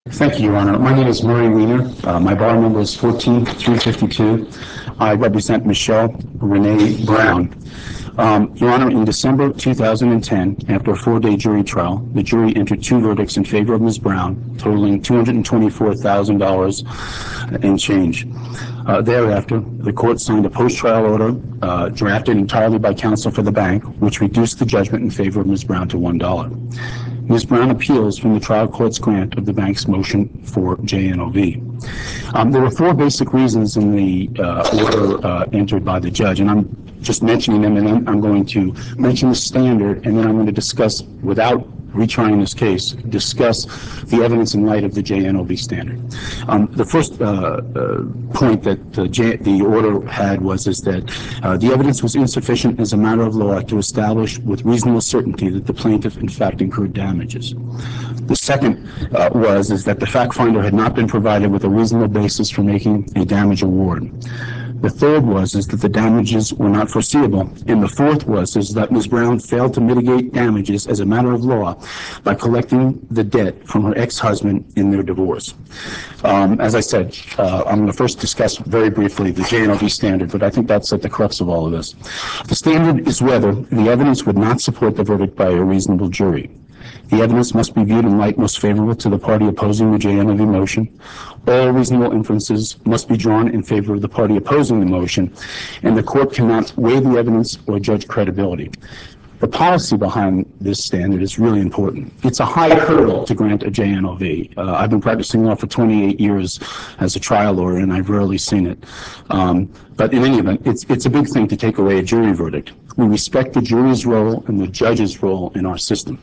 Thank you, Your Honor. My name is Murray Weiner. My bar number is 14352. I represent Michelle Renee Brown. Your Honor, in December 2010, after a 4-day jury trial, the jury entered 2 verdicts in favor of Ms. Brown, totaling $224,000 in change. Thereafter, the court signed a post-trial order drafted entirely by counsel for the bank, which reduced the judgment in favor of Ms. Brown to $1. Ms. Brown appeals from the trial court's grant of the bank's motion for JNOV. There were 4 basic reasons in the order entered by the judge, and I'm just mentioning them, and then I'm going to mention the standard, and then I'm going to discuss, without retrying this case, discuss the evidence in light of the JNOV standard. The first point that the order had was that the evidence was insufficient as a matter of law to establish with reasonable certainty that the plaintiff in fact incurred damages. The second was that the fact finder had not been provided with a reasonable basis for making a damage award. The third was that the damages were not foreseeable. And the fourth was that Ms. Brown failed to mitigate damages as a matter of law by collecting the debt from her ex-husband in their divorce. As I said, I'm going to first discuss very briefly the JNOV standard, but I think that's at the crux of all of this. The standard is whether the evidence would not support the verdict by a reasonable jury. The evidence must be viewed in light most favorable to the party opposing the JNOV motion. All reasonable inferences must be drawn in favor of the party opposing the motion, and the court cannot weigh the evidence or judge credibility. The policy behind this standard is really important. It's a high hurdle to grant a JNOV. I've been practicing law for 28 years as a trial lawyer, and I've rarely seen it. But in any event, it's a big thing to take away a jury verdict. We respect the jury's role and the judge's role in our system.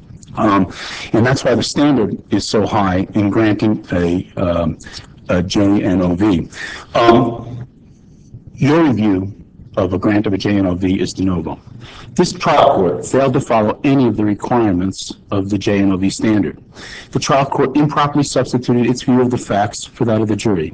And that's why the standard is so high in granting a JNOV. Your review of a grant of a JNOV is de novo. This trial court failed to follow any of the requirements of the JNOV standard. The trial court improperly substituted its view of the facts for that of the jury.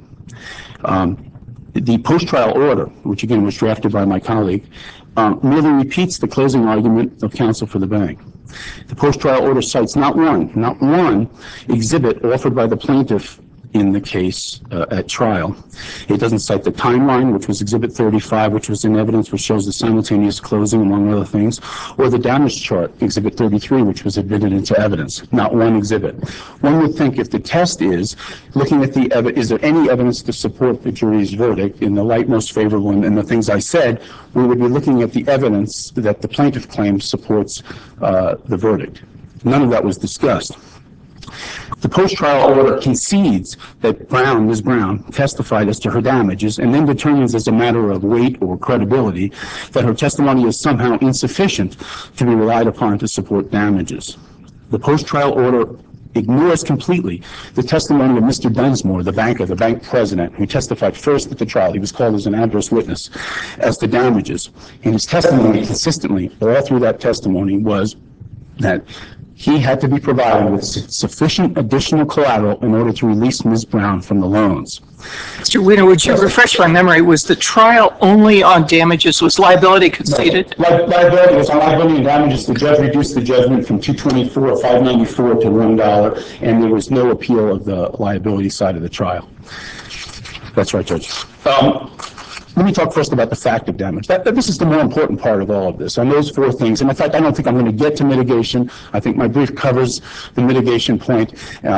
The post-trial order, which again was drafted by my colleague, merely repeats the closing argument of counsel for the bank. The post-trial order cites not one exhibit offered by the plaintiff in the case at trial. It doesn't cite the timeline, which was Exhibit 35, which was in evidence, which shows the simultaneous closing, among other things, or the damage chart, Exhibit 33, which was admitted into evidence. Not one exhibit. One would think if the test is looking at is there any evidence to support the jury's verdict in the light most favorable and the things I said, we would be looking at the evidence that the plaintiff claims supports the verdict. None of that was discussed. The post-trial order concedes that Ms. Brown testified as to her damages and then determines as a matter of weight or credibility that her testimony is somehow insufficient to be relied upon to support damages. The post-trial order ignores completely the testimony of Mr. Dunsmore, the bank president, who testified first at the trial. He was called as an adverse witness as to damages. And his testimony consistently, all through that testimony, was that he had to be provided with sufficient additional collateral in order to release Ms. Brown from the loans. Mr. Weiner, would you refresh my memory? Was the trial only on damages? Was liability conceded? No, liability was on liability and damages. The judge reduced the judgment from $224,594 to $1, and there was no appeal of the liability side of the trial. That's right, Judge. Let me talk first about the fact of damage. This is the more important part of all of this. On those 4 things, and in fact, I don't think I'm going to get to mitigation. I think my brief covers the mitigation point,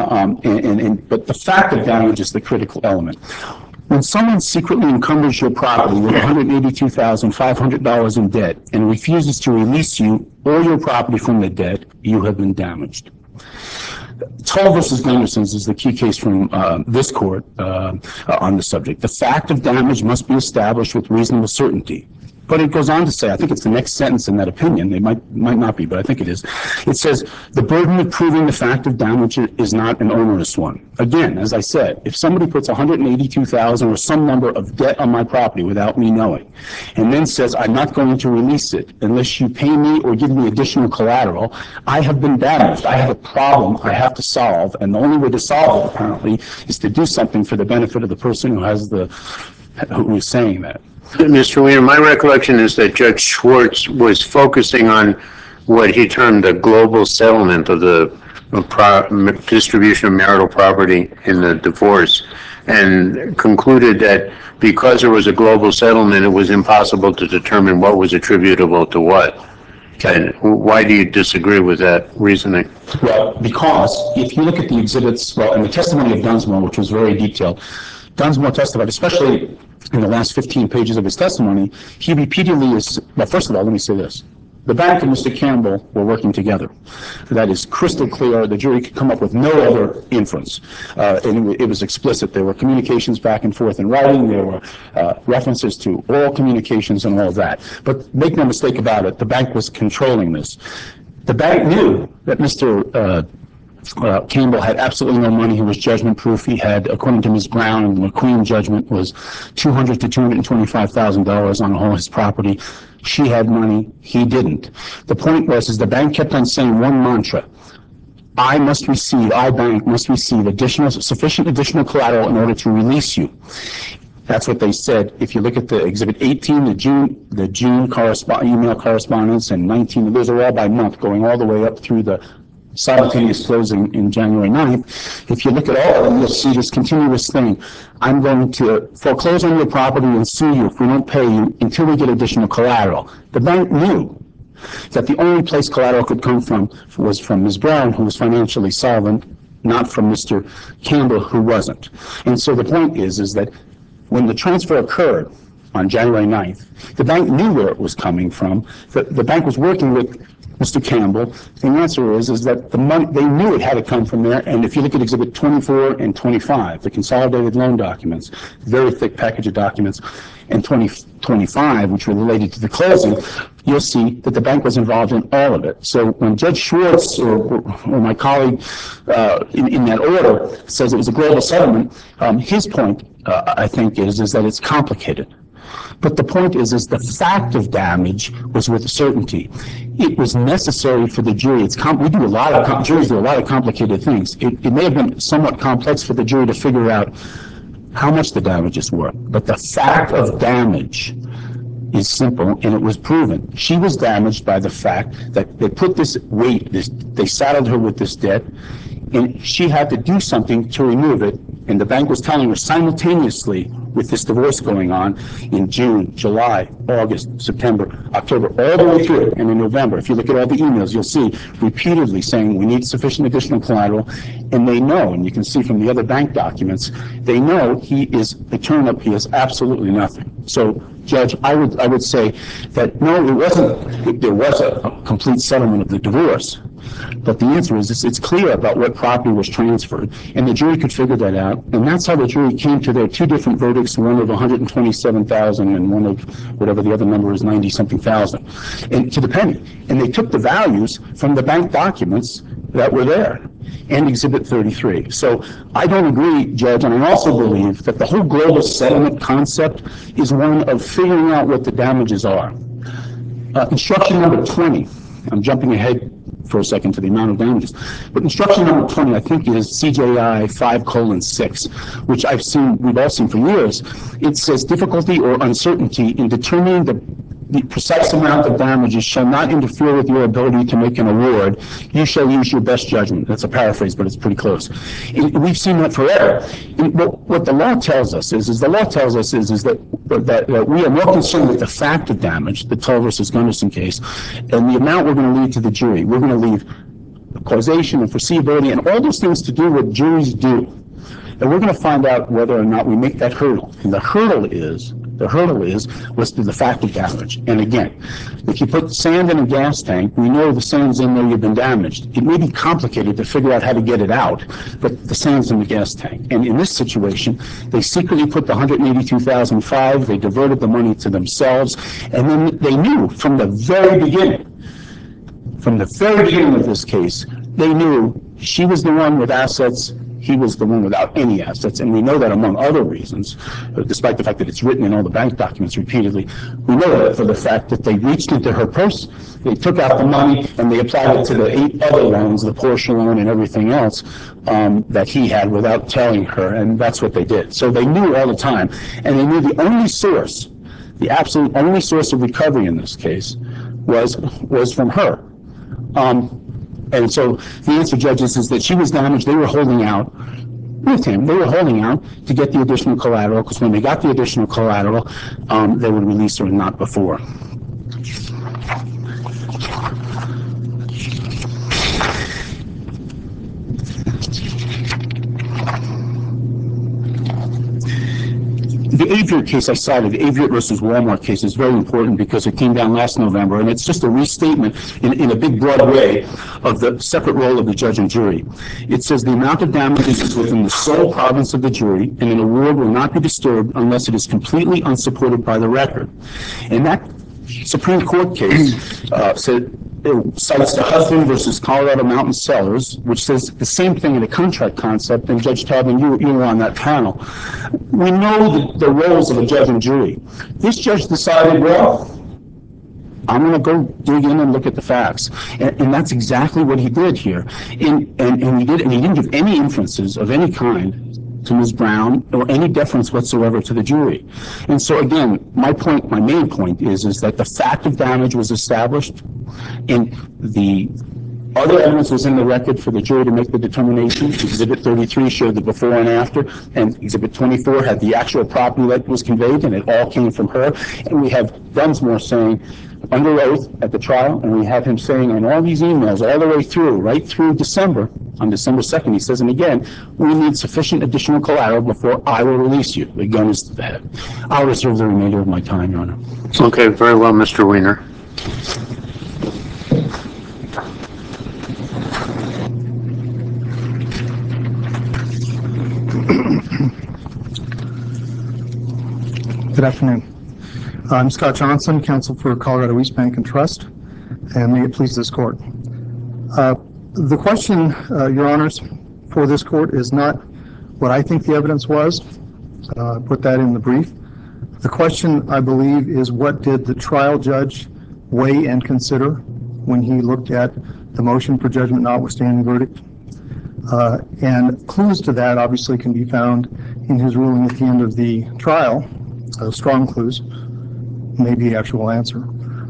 but the fact of damage is the critical element. When someone secretly encumbers your property with $182,500 in debt and refuses to release you or your property from the debt, you have been damaged. Tull versus Gunderson's is the key case from this court on the subject. The fact of damage must be established with reasonable certainty. But it goes on to say, I think it's the next sentence in that opinion, it might not be, but I think it is. It says, the burden of proving the fact of damage is not an onerous one. Again, as I said, if somebody puts $182,000 or some number of debt on my property without me knowing, and then says, I'm not going to release it unless you pay me or give me additional collateral, I have been damaged. I have a problem I have to solve, and the only way to solve it, apparently, is to do something for the benefit of the person who is saying that. Mr. Weiner, my recollection is that Judge Schwartz was focusing on what he termed a global settlement of the distribution of marital property in the divorce, and concluded that because there was a global settlement, it was impossible to determine what was attributable to what. And why do you disagree with that reasoning? Well, because if you look at the exhibits, well, in the testimony of Dunsmore, which was very detailed, Dunsmore testified, especially in the last 15 pages of his testimony, he repeatedly is, well, first of all, let me say this. The bank and Mr. Campbell were working together. That is crystal clear. The jury could come up with no other inference. And it was explicit. There were communications back and forth in writing. There were references to oral communications and all of that. But make no mistake about it, the bank was controlling this. The bank knew that Mr. Campbell had absolutely no money. He was judgment-proof. He had, according to Ms. Brown, the McQueen judgment was $200,000 to $225,000 on all his property. She had money. He didn't. The point was, is the bank kept on saying one mantra: I bank must receive sufficient additional collateral in order to release you. That's what they said. If you look at the Exhibit 18, the June email correspondence, and 19, those are all by month, going all the way up through the simultaneous closing in January 9th. If you look at all of them, you'll see this continuous thing. I'm going to foreclose on your property and sue you if we don't pay you until we get additional collateral. The bank knew that the only place collateral could come from was from Ms. Brown, who was financially solvent, not from Mr. Campbell, who wasn't. And so the point is that when the transfer occurred on January 9th, the bank knew where it was coming from. The bank was working with Mr. Campbell. The answer is that the money, they knew it had to come from there. And if you look at Exhibit 24 and 25, the consolidated loan documents, very thick package of documents, and 25, which were related to the closing, you'll see that the bank was involved in all of it. So when Judge Schwartz or my colleague in that order says it was a global settlement, his point, I think, is that it's complicated. But the point is the fact of damage was with certainty. It was necessary for the jury. We do a lot of juries do a lot of complicated things. It may have been somewhat complex for the jury to figure out how much the damages were, but the fact of damage is simple, and it was proven. She was damaged by the fact that they put this weight, they saddled her with this debt, and she had to do something to remove it. And the bank was telling her simultaneously, with this divorce going on in June, July, August, September, October, all the way through, and in November, if you look at all the emails, you'll see repeatedly saying we need sufficient additional collateral. And they know, and you can see from the other bank documents, they know he is absolutely nothing. So, Judge, I would say that no, there was a complete settlement of the divorce. But the answer is it's clear about what property was transferred, and the jury could figure that out. And that's how the jury came to their two different verdicts, one of $127,000 and one of whatever the other number is, 90-something thousand, and to the penny. And they took the values from the bank documents that were there and Exhibit 33. So I don't agree, Judge, and I also believe that the whole global settlement concept is one of figuring out what the damages are. Instruction number 20, I'm jumping ahead for a second to the amount of damages, but instruction number 20, I think, is CJI 5:6, which we've all seen for years. It says difficulty or uncertainty in determining the precise amount of damages shall not interfere with your ability to make an award. You shall use your best judgment. That's a paraphrase, but it's pretty close. We've seen that forever. What the law tells us is that we are more concerned with the fact of damage, the Tull versus Gunderson case, and the amount we're going to leave to the jury. We're going to leave causation and foreseeability and all those things to do what juries do. And we're going to find out whether or not we make that hurdle. And the hurdle is was to the fact of damage. And again, if you put sand in a gas tank, we know the sand's in there, you've been damaged. It may be complicated to figure out how to get it out, but the sand's in the gas tank. And in this situation, they secretly put the $182,005, they diverted the money to themselves, and then they knew from the very beginning of this case, they knew she was the one with assets, he was the one without any assets, and we know that among other reasons, despite the fact that it's written in all the bank documents repeatedly. We know that for the fact that they reached into her purse, they took out the money, and they applied it to the 8 other loans, the Porsche loan and everything else that he had without telling her, and that's what they did. So they knew all the time, and they knew the absolute only source of recovery in this case was from her. And so the answer, judges, is that she was damaged. They were holding out with him. They were holding out to get the additional collateral, because when they got the additional collateral, they would release her, not before. The Aviat case I cited, the Aviat versus Walmart case, is very important because it came down last November, and it's just a restatement in a big, broad way of the separate role of the judge and jury. It says the amount of damages is within the sole province of the jury, and an award will not be disturbed unless it is completely unsupported by the record. And that Supreme Court case it cites the Husband versus Colorado Mountain Sellers, which says the same thing in a contract concept, and Judge Tobin, you were on that panel. We know the roles of a judge and jury. This judge decided, well, I'm going to go dig in and look at the facts. And that's exactly what he did here. And he didn't give any inferences of any kind to Ms. Brown or any deference whatsoever to the jury. And so again, my main point is that the fact of damage was established, and the other evidence was in the record for the jury to make the determination. Exhibit 33 showed the before and after, and Exhibit 24 had the actual property that was conveyed, and it all came from her. And we have Dunsmore saying under oath at the trial, and we have him saying in all these emails all the way through, right through December, on December 2nd, he says, and again, we need sufficient additional collateral before I will release you. The gun is to the head. I'll reserve the remainder of my time, Your Honor. Okay, very well, Mr. Weiner. Good afternoon. I'm Scott Johnson, counsel for Colorado East Bank and Trust, and may it please this court. The question, Your Honors, for this court is not what I think the evidence was. Put that in the brief. The question, I believe, is what did the trial judge weigh and consider when he looked at the motion for judgment notwithstanding verdict? And clues to that obviously can be found in his ruling at the end of the trial. Strong clues may be the actual answer.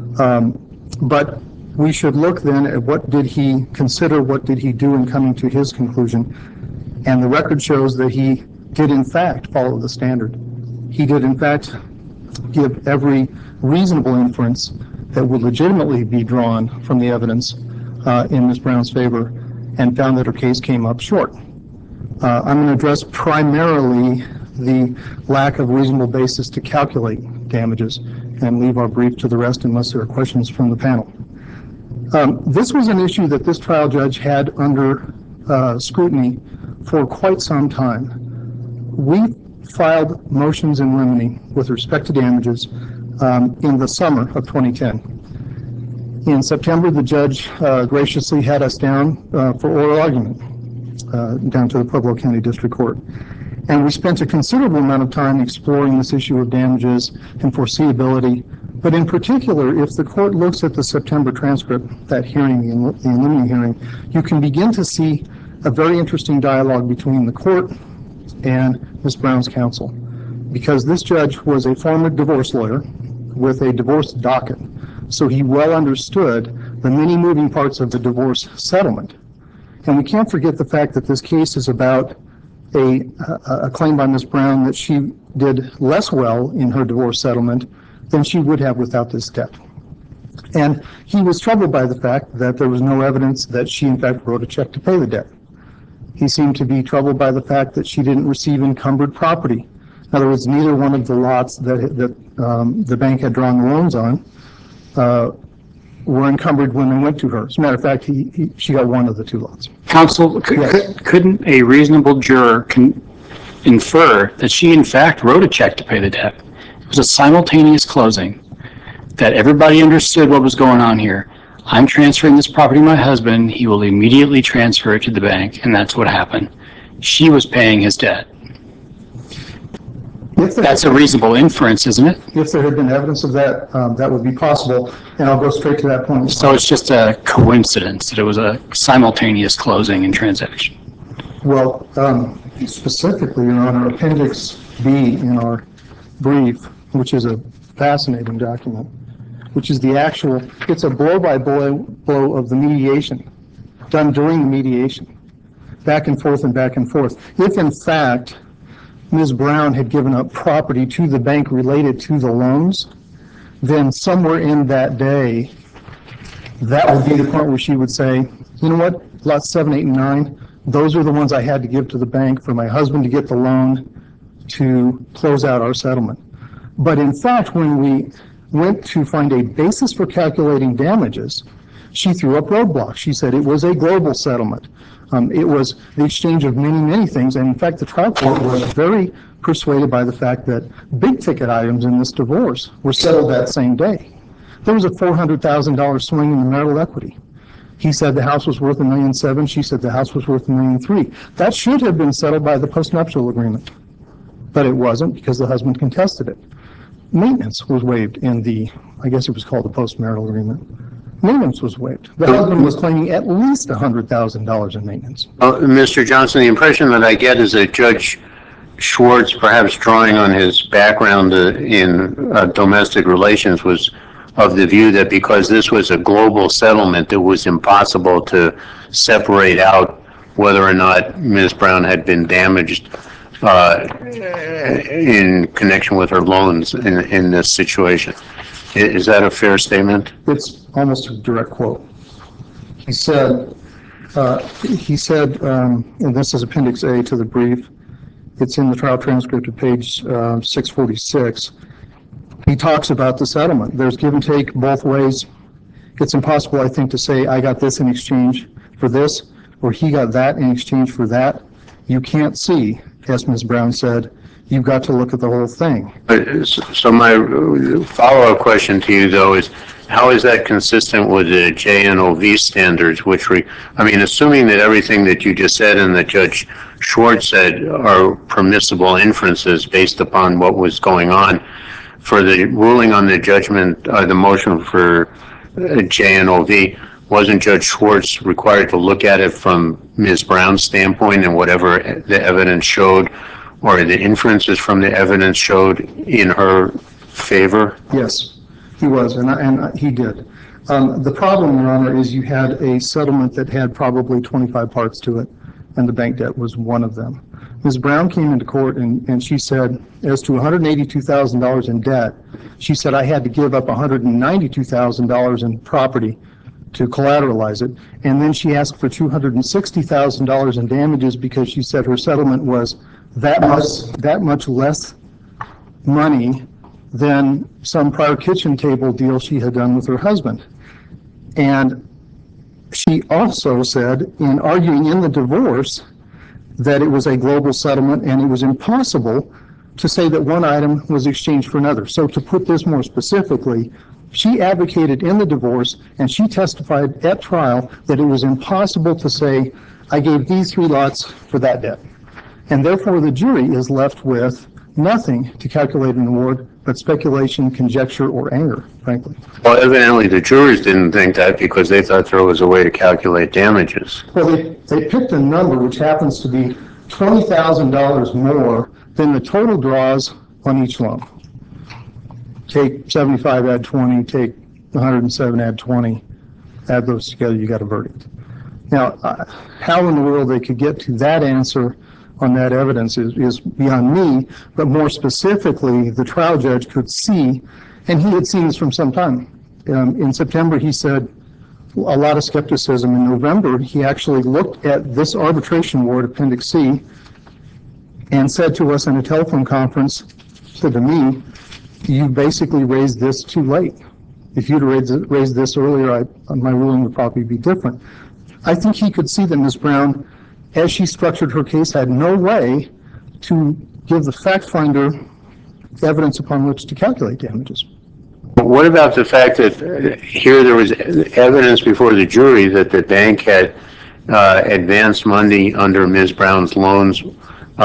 But we should look then at what did he consider, what did he do in coming to his conclusion. And the record shows that he did in fact follow the standard. He did in fact give every reasonable inference that would legitimately be drawn from the evidence in Ms. Brown's favor, and found that her case came up short. I'm going to address primarily the lack of reasonable basis to calculate damages and leave our brief to the rest unless there are questions from the panel. This was an issue that this trial judge had under scrutiny for quite some time. We filed motions in limine with respect to damages in the summer of 2010. In September, the judge graciously had us down for oral argument down to the Pueblo County District Court. And we spent a considerable amount of time exploring this issue of damages and foreseeability. But in particular, if the court looks at the September transcript, that hearing, the in limine hearing, you can begin to see a very interesting dialogue between the court and Ms. Brown's counsel. Because this judge was a former divorce lawyer with a divorce docket. So he well understood the many moving parts of the divorce settlement. And we can't forget the fact that this case is about a claim by Ms. Brown that she did less well in her divorce settlement than she would have without this debt. And he was troubled by the fact that there was no evidence that she in fact wrote a check to pay the debt. He seemed to be troubled by the fact that she didn't receive encumbered property. In other words, neither one of the lots that the bank had drawn the loans on were encumbered when they went to her. As a matter of fact, she got one of the two lots. Counsel, couldn't a reasonable juror infer that she in fact wrote a check to pay the debt? It was a simultaneous closing, that everybody understood what was going on here. I'm transferring this property to my husband, he will immediately transfer it to the bank, and that's what happened. She was paying his debt. That's a reasonable inference, isn't it? If there had been evidence of that, that would be possible, and I'll go straight to that point. So it's just a coincidence that it was a simultaneous closing and transaction. Well, specifically, Your Honor, Appendix B in our brief, which is a fascinating document, which is the actual, it's a blow-by-blow of the mediation. done during the mediation, back and forth and back and forth. If in fact Ms. Brown had given up property to the bank related to the loans, then somewhere in that day, that would be the point where she would say, you know what, lots 7, 8, and 9, those are the ones I had to give to the bank for my husband to get the loan to close out our settlement. But in fact, when we went to find a basis for calculating damages, she threw up roadblocks. She said it was a global settlement. It was the exchange of many, many things. And in fact, the trial court was very persuaded by the fact that big ticket items in this divorce were settled that same day. There was a $400,000 swing in the marital equity. He said the house was worth $1.7 million. She said the house was worth $1.3 million. That should have been settled by the postnuptial agreement, but it wasn't because the husband contested it. Maintenance was waived in the, I guess it was called the postmarital agreement. Maintenance was waived. The husband was claiming at least $100,000 in maintenance. Mr. Johnson, the impression that I get is that Judge Schwartz, perhaps drawing on his background in domestic relations, was of the view that because this was a global settlement, it was impossible to separate out whether or not Ms. Brown had been damaged in connection with her loans in this situation. Is that a fair statement? It's almost a direct quote. He said, and this is Appendix A to the brief, it's in the trial transcript at page 646. He talks about the settlement. There's give and take both ways. It's impossible, I think, to say I got this in exchange for this, or he got that in exchange for that. You can't see, as Ms. Brown said, you've got to look at the whole thing. So my follow-up question to you, though, is how is that consistent with the JNOV standards, assuming that everything that you just said and that Judge Schwartz said are permissible inferences based upon what was going on, for the ruling on the judgment, the motion for JNOV, wasn't Judge Schwartz required to look at it from Ms. Brown's standpoint and whatever the evidence showed, or the inferences from the evidence showed in her favor? Yes, he was, and he did. The problem, Your Honor, is you had a settlement that had probably 25 parts to it, and the bank debt was one of them. Ms. Brown came into court and she said, as to $182,000 in debt, she said I had to give up $192,000 in property to collateralize it, and then she asked for $260,000 in damages because she said her settlement was that much less money than some prior kitchen table deal she had done with her husband. And she also said, in arguing in the divorce, that it was a global settlement and it was impossible to say that one item was exchanged for another. So to put this more specifically, she advocated in the divorce and she testified at trial that it was impossible to say, I gave these 3 lots for that debt. And therefore the jury is left with nothing to calculate an award but speculation, conjecture, or anger, frankly. Well, evidently the jurors didn't think that because they thought there was a way to calculate damages. Well, they picked a number which happens to be $20,000 more than the total draws on each loan. Take 75, add 20, take 107, add 20, add those together, you got a verdict. Now, how in the world they could get to that answer on that evidence is beyond me, but more specifically, the trial judge could see, and he had seen this from some time. In September, he said a lot of skepticism. In November, he actually looked at this arbitration award, Appendix C, and said to us in a telephone conference, said to me, you basically raised this too late. If you'd raised this earlier, my ruling would probably be different. I think he could see that Ms. Brown, as she structured her case, had no way to give the fact finder evidence upon which to calculate damages. What about the fact that here there was evidence before the jury that the bank had advanced money under Ms. Brown's loans to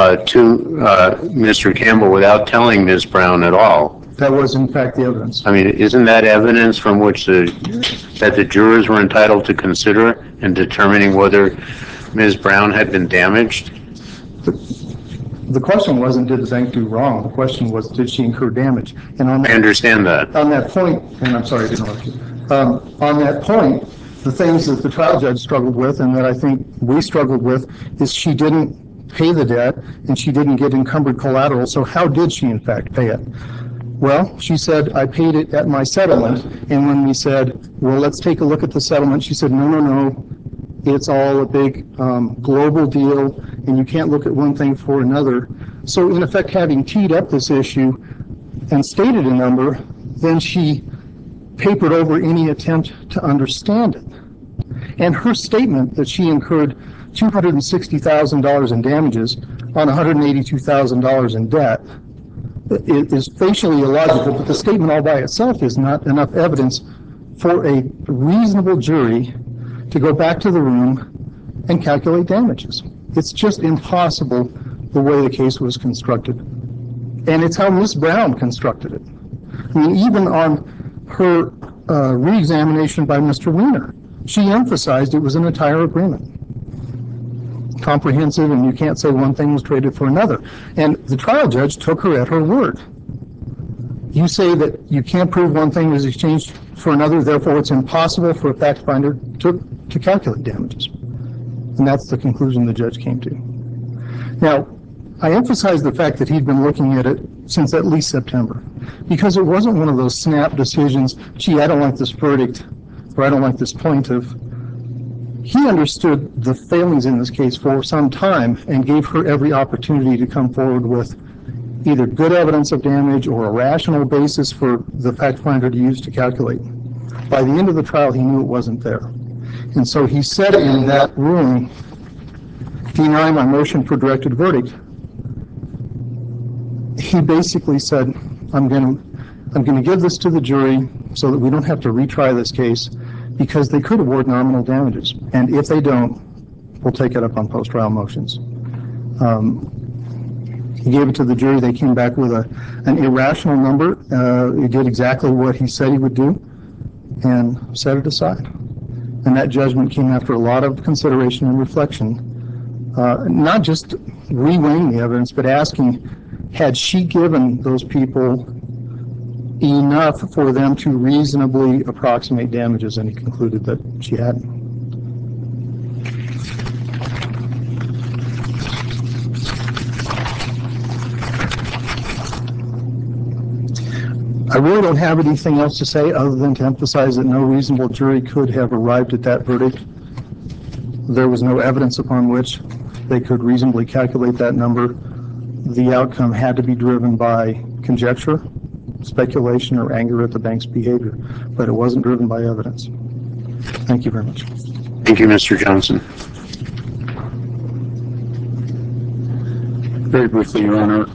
Mr. Campbell without telling Ms. Brown at all? That was, in fact, the evidence. Isn't that evidence from which that the jurors were entitled to consider in determining whether Ms. Brown had been damaged? The question wasn't, did the bank do wrong? The question was, did she incur damage? And I understand that. On that point, and I'm sorry to interrupt you, on that point, the things that the trial judge struggled with and that I think we struggled with is she didn't pay the debt and she didn't get encumbered collateral. So how did she in fact pay it? Well, she said, I paid it at my settlement. And when we said, well, let's take a look at the settlement, she said, no. It's all a big global deal and you can't look at one thing for another. So in effect, having teed up this issue and stated a number, then she papered over any attempt to understand it. And her statement that she incurred $260,000 in damages on $182,000 in debt is facially illogical, but the statement all by itself is not enough evidence for a reasonable jury to go back to the room and calculate damages. It's just impossible the way the case was constructed. And it's how Ms. Brown constructed it. I mean, even on her re-examination by Mr. Weiner, she emphasized it was an entire agreement. Comprehensive, and you can't say one thing was traded for another. And the trial judge took her at her word. You say that you can't prove one thing was exchanged for another, therefore it's impossible for a fact finder to calculate damages. And that's the conclusion the judge came to. Now, I emphasize the fact that he'd been looking at it since at least September, because it wasn't one of those snap decisions, gee, I don't like this verdict, or I don't like this plaintiff. He understood the failings in this case for some time and gave her every opportunity to come forward with either good evidence of damage or a rational basis for the fact finder to use to calculate. By the end of the trial, he knew it wasn't there. And so he said in that ruling, denying my motion for directed verdict, he basically said, I'm going to give this to the jury so that we don't have to retry this case, because they could award nominal damages. And if they don't, we'll take it up on post-trial motions. He gave it to the jury. They came back with an irrational number. He did exactly what he said he would do and set it aside. And that judgment came after a lot of consideration and reflection, not just re-weighing the evidence, but asking, had she given those people enough for them to reasonably approximate damages? And he concluded that she hadn't. I really don't have anything else to say other than to emphasize that no reasonable jury could have arrived at that verdict. There was no evidence upon which they could reasonably calculate that number. The outcome had to be driven by conjecture, speculation, or anger at the bank's behavior, but it wasn't driven by evidence. Thank you very much. Thank you, Mr. Johnson. Very briefly, Your Honor.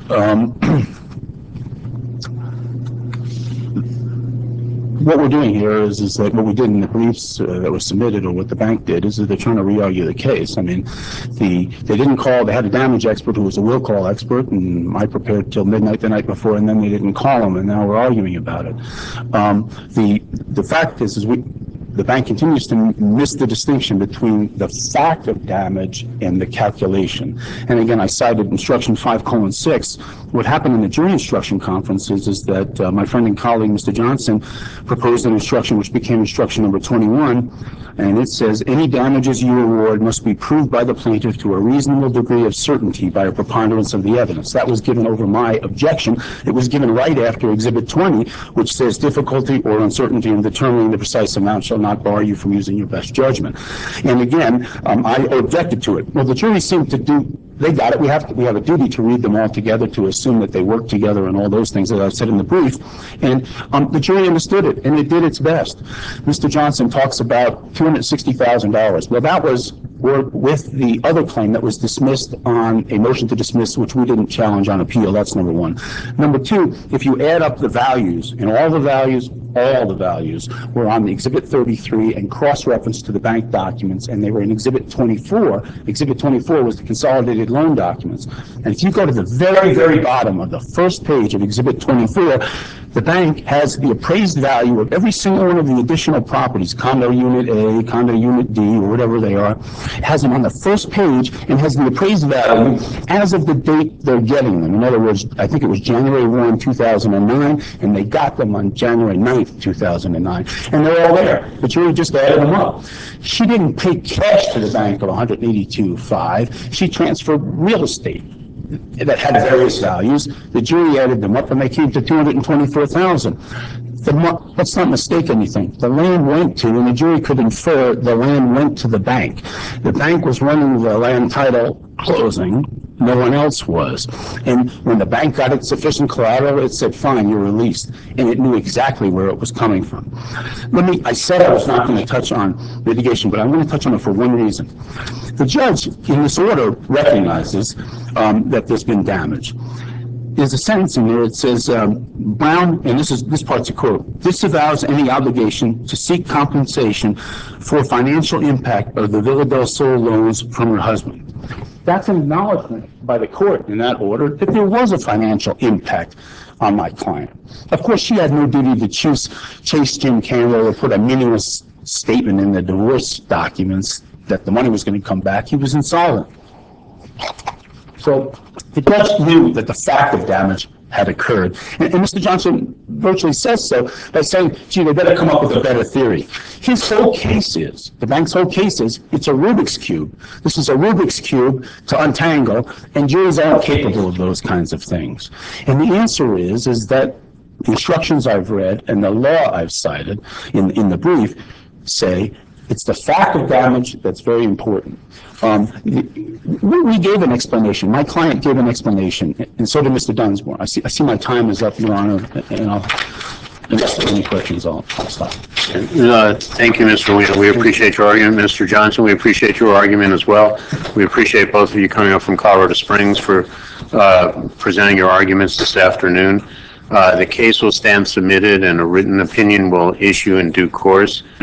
What we're doing here is that what we did in the briefs that were submitted, or what the bank did, is that they're trying to re-argue the case. I mean, they had a damage expert who was a will call expert, and I prepared till midnight the night before, and then they didn't call him, and now we're arguing about it. The fact is the bank continues to miss the distinction between the fact of damage and the calculation. And again, I cited instruction 5:6. What happened in the jury instruction conferences is that my friend and colleague, Mr. Johnson, proposed an instruction which became instruction number 21, and it says, any damages you award must be proved by the plaintiff to a reasonable degree of certainty by a preponderance of the evidence. That was given over my objection. It was given right after Exhibit 20, which says difficulty or uncertainty in determining the precise amount shall not bar you from using your best judgment. And again, I objected to it. Well, the jury seemed to they got it. We have a duty to read them all together, to assume that they work together and all those things that I said in the brief. And the jury understood it, and it did its best. Mr. Johnson talks about $260,000. Well, that was with the other claim that was dismissed on a motion to dismiss, which we didn't challenge on appeal. That's number one. Number two, if you add up the values, and all the values were on the Exhibit 33 and cross-referenced to the bank documents, and they were in Exhibit 24. Exhibit 24 was the consolidated loan documents. And if you go to the very, very bottom of the first page of Exhibit 24, the bank has the appraised value of every single one of the additional properties, condo unit A, condo unit D, or whatever they are, has them on the first page and has the appraised value as of the date they're getting them. In other words, I think it was January 1, 2009, and they got them on January 9th, 2009. And they're all there. The jury just added them up. She didn't pay cash to the bank of $182,500. She transferred real estate that had various values. The jury added them up and they came to $224,000. Let's not mistake anything. The land went to, and the jury could infer, the land went to the bank. The bank was running the land title closing. No one else was. And when the bank got its sufficient collateral, it said, fine, you're released. And it knew exactly where it was coming from. I said I was not going to touch on litigation, but I'm going to touch on it for one reason. The judge, in this order, recognizes that there's been damage. There's a sentence in there. It says, Brown, and this part's a quote, disavows any obligation to seek compensation for financial impact of the Villa del Sol loans from her husband. That's an acknowledgement by the court in that order that there was a financial impact on my client. Of course, she had no duty to chase Jim Campbell or put a meaningless statement in the divorce documents that the money was going to come back. He was insolvent. So the judge knew that the fact of damage had occurred. And Mr. Johnson virtually says so by saying, gee, they better come up with a better theory. His whole case is, the bank's whole case is, it's a Rubik's Cube. This is a Rubik's Cube to untangle, and juries aren't capable of those kinds of things. And the answer is that the instructions I've read and the law I've cited in the brief say it's the fact of damage that's very important. We gave an explanation. My client gave an explanation, and so did Mr. Dunsmore. I see my time is up, Your Honor, and unless there are any questions, I'll stop. Thank you, Mr. Weiner. We appreciate your argument. Mr. Johnson, we appreciate your argument as well. We appreciate both of you coming up from Colorado Springs for presenting your arguments this afternoon. The case will stand submitted, and a written opinion will issue in due course.